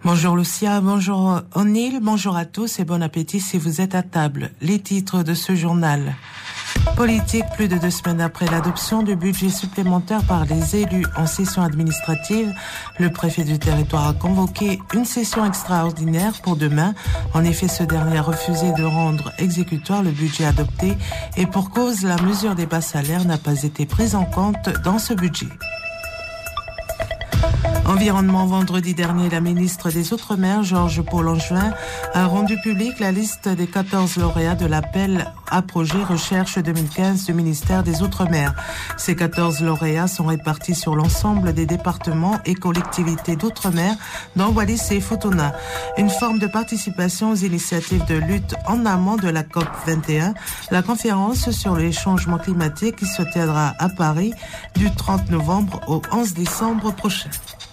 Bonjour Lucia, bonjour O'Neill, bonjour à tous et bon appétit si vous êtes à table. Les titres de ce journal. Politique, plus de 2 semaines après l'adoption du budget supplémentaire par les élus en session administrative, le préfet du territoire a convoqué une session extraordinaire pour demain. En effet, ce dernier a refusé de rendre exécutoire le budget adopté et pour cause, la mesure des bas salaires n'a pas été prise en compte dans ce budget. Environnement, vendredi dernier, la ministre des Outre-mer, Georges Paul-Langevin, a rendu publique la liste des 14 lauréats de l'appel à projet recherche 2015 du ministère des Outre-mer. Ces 14 lauréats sont répartis sur l'ensemble des départements et collectivités d'Outre-mer, dont Wallis et Futuna. Une forme de participation aux initiatives de lutte en amont de la COP 21, la conférence sur les changements climatiques qui se tiendra à Paris du 30 novembre au 11 décembre prochain.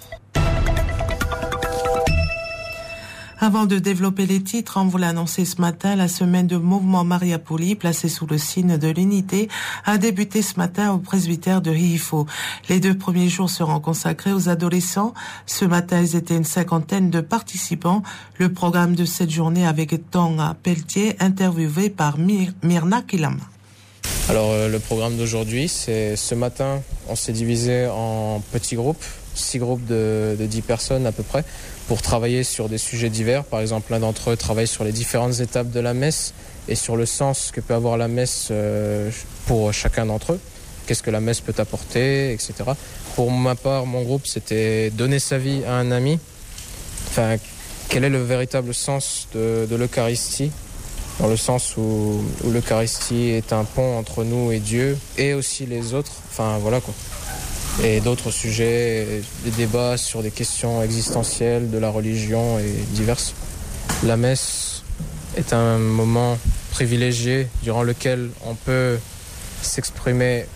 Avant de développer les titres, on vous l'a annoncé ce matin, la semaine de mouvement Mariapoli, placée sous le signe de l'unité, a débuté ce matin au presbytère de Hifo. Les 2 premiers jours seront consacrés aux adolescents. Ce matin, ils étaient une 50aine de participants. Le programme de cette journée avec Tonga Pelletier, interviewé par Myrna Kilama. Alors le programme d'aujourd'hui, c'est ce matin, on s'est divisé en petits groupes, 6 groupes de 10 personnes à peu près, pour travailler sur des sujets divers. Par exemple, l'un d'entre eux travaille sur les différentes étapes de la messe et sur le sens que peut avoir la messe pour chacun d'entre eux. Qu'est-ce que la messe peut apporter, etc. Pour ma part, mon groupe, c'était donner sa vie à un ami. Enfin, quel est le véritable sens de l'Eucharistie ? Dans le sens où l'Eucharistie est un pont entre nous et Dieu, et aussi les autres, enfin voilà quoi. Et d'autres sujets, des débats sur des questions existentielles, de la religion et diverses. La messe est un moment privilégié durant lequel on peut s'exprimer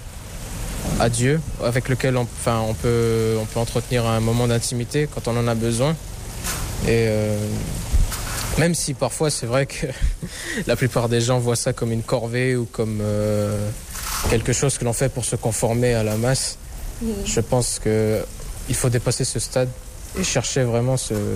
à Dieu, avec lequel on peut entretenir un moment d'intimité quand on en a besoin. Et même si parfois c'est vrai que la plupart des gens voient ça comme une corvée ou comme quelque chose que l'on fait pour se conformer à la masse, je pense qu'il faut dépasser ce stade et chercher vraiment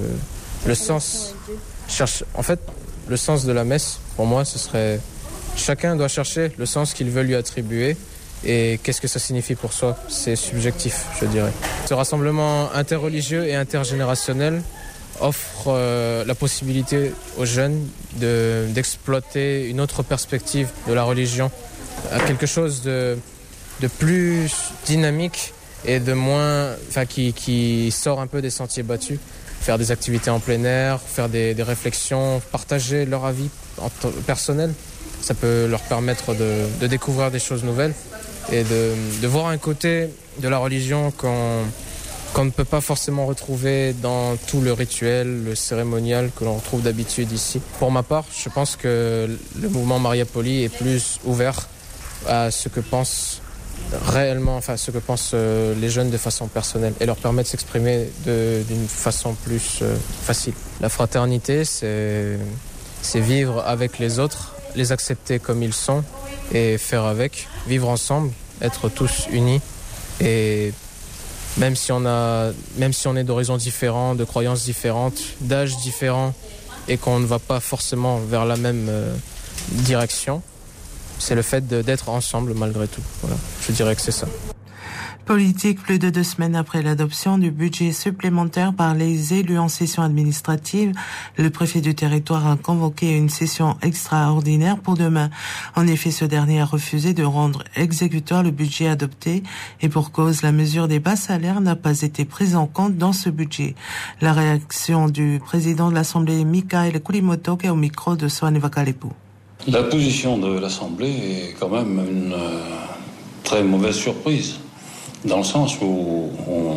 le sens. En fait, le sens de la messe, pour moi, ce serait... Chacun doit chercher le sens qu'il veut lui attribuer et qu'est-ce que ça signifie pour soi. C'est subjectif, je dirais. Ce rassemblement interreligieux et intergénérationnel offre la possibilité aux jeunes d'exploiter une autre perspective de la religion, à quelque chose de plus dynamique et de moins, qui sort un peu des sentiers battus, faire des activités en plein air, faire des réflexions, partager leur avis personnel. Ça peut leur permettre de découvrir des choses nouvelles et de voir un côté de la religion qu'on ne peut pas forcément retrouver dans tout le rituel, le cérémonial que l'on retrouve d'habitude ici. Pour ma part, je pense que le mouvement Mariapoli est plus ouvert à ce que pensent réellement, ce que pensent les jeunes de façon personnelle et leur permet de s'exprimer d'une façon plus facile. La fraternité, c'est vivre avec les autres, les accepter comme ils sont et faire avec, vivre ensemble, être tous unis et même si on est d'horizons différents, de croyances différentes, d'âges différents et qu'on ne va pas forcément vers la même direction, c'est le fait d'être ensemble malgré tout. Voilà, je dirais que c'est ça. Politique, plus de 2 semaines après l'adoption du budget supplémentaire par les élus en session administrative, le préfet du territoire a convoqué une session extraordinaire pour demain. En effet, ce dernier a refusé de rendre exécutoire le budget adopté et pour cause, la mesure des bas salaires n'a pas été prise en compte dans ce budget. La réaction du président de l'Assemblée, Mikael Kulimoto, qui est au micro de Soane Vakalepu. La position de l'Assemblée est quand même une très mauvaise surprise, dans le sens où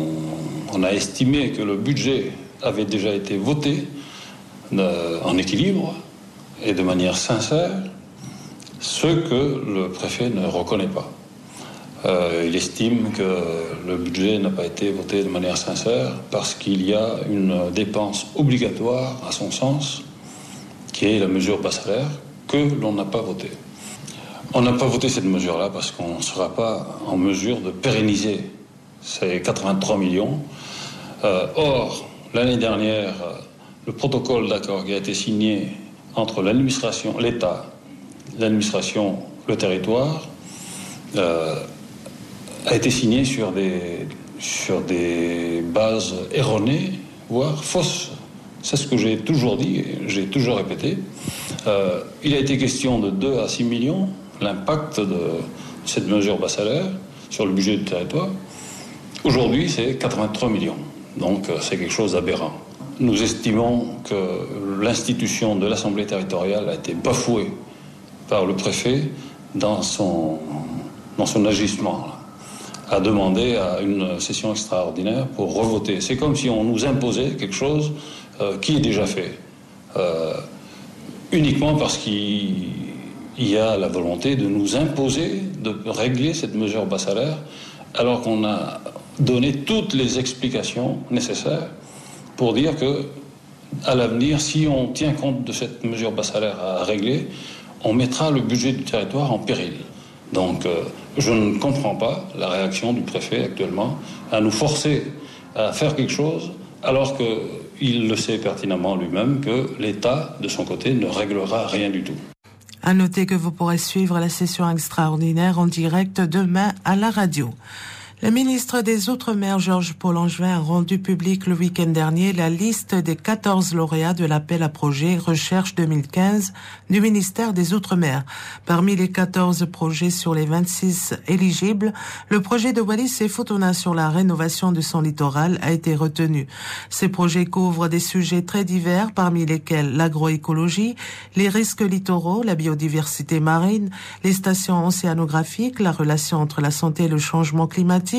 on a estimé que le budget avait déjà été voté en équilibre et de manière sincère, ce que le préfet ne reconnaît pas. Il estime que le budget n'a pas été voté de manière sincère parce qu'il y a une dépense obligatoire, à son sens, qui est la mesure bas salaire, que l'on n'a pas votée. On n'a pas voté cette mesure-là parce qu'on ne sera pas en mesure de pérenniser ces 83 millions. Or, l'année dernière, le protocole d'accord qui a été signé entre l'administration, l'État, l'administration, le territoire, a été signé sur des bases erronées, voire fausses. C'est ce que j'ai toujours dit, j'ai toujours répété. Il a été question de 2 à 6 millions, l'impact de cette mesure bas salaire sur le budget du territoire. Aujourd'hui, c'est 83 millions. Donc, c'est quelque chose d'aberrant. Nous estimons que l'institution de l'Assemblée territoriale a été bafouée par le préfet dans son agissement, à demander à une session extraordinaire pour revoter. C'est comme si on nous imposait quelque chose qui est déjà fait, uniquement parce qu'il y a la volonté de nous imposer de régler cette mesure bas salaire, alors qu'on a donné toutes les explications nécessaires pour dire que, à l'avenir, si on tient compte de cette mesure bas salaire à régler, on mettra le budget du territoire en péril. Donc, je ne comprends pas la réaction du préfet actuellement à nous forcer à faire quelque chose, alors qu'il le sait pertinemment lui-même que l'État, de son côté, ne réglera rien du tout. À noter que vous pourrez suivre la session extraordinaire en direct demain à la radio. Le ministre des Outre-mer, Georges-Paul Langevin, a rendu public le week-end dernier la liste des 14 lauréats de l'appel à projet Recherche 2015 du ministère des Outre-mer. Parmi les 14 projets sur les 26 éligibles, le projet de Wallis et Futuna sur la rénovation de son littoral a été retenu. Ces projets couvrent des sujets très divers, parmi lesquels l'agroécologie, les risques littoraux, la biodiversité marine, les stations océanographiques, la relation entre la santé et le changement climatique,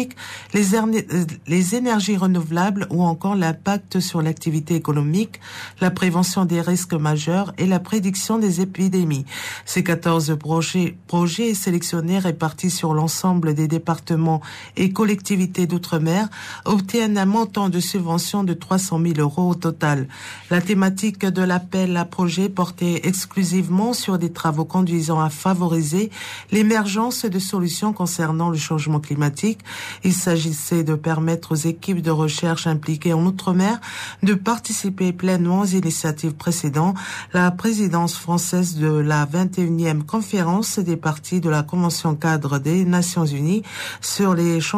les énergies renouvelables ou encore l'impact sur l'activité économique, la prévention des risques majeurs et la prédiction des épidémies. Ces 14 projets sélectionnés répartis sur l'ensemble des départements et collectivités d'outre-mer obtiennent un montant de subvention de 300 000 € au total. La thématique de l'appel à projet portait exclusivement sur des travaux conduisant à favoriser l'émergence de solutions concernant le changement climatique. Il s'agissait de permettre aux équipes de recherche impliquées en Outre-mer de participer pleinement aux initiatives précédentes. La présidence française de la 21e conférence des parties de la Convention cadre des Nations Unies sur les changements